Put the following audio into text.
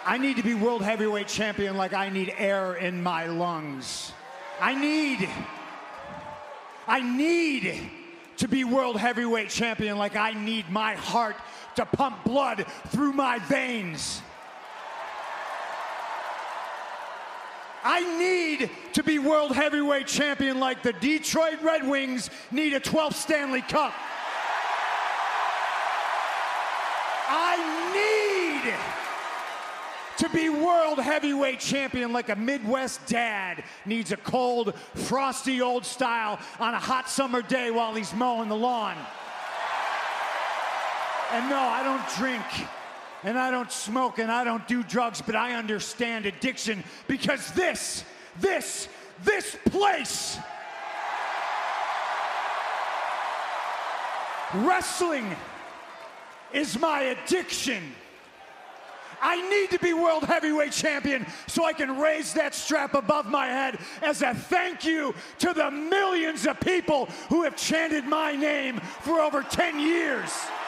I need to be world heavyweight champion like I need air in my lungs. I need to be world heavyweight champion like I need my heart to pump blood through my veins. I need to be world heavyweight champion like the Detroit Red Wings need a 12th Stanley Cup. I need to be world heavyweight champion like a Midwest dad needs a cold, frosty old style on a hot summer day while he's mowing the lawn. And no, I don't drink, and I don't smoke, and I don't do drugs, but I understand addiction because this place, wrestling is my addiction. I need to be world heavyweight champion so I can raise that strap above my head as a thank you to the millions of people who have chanted my name for over 10 years.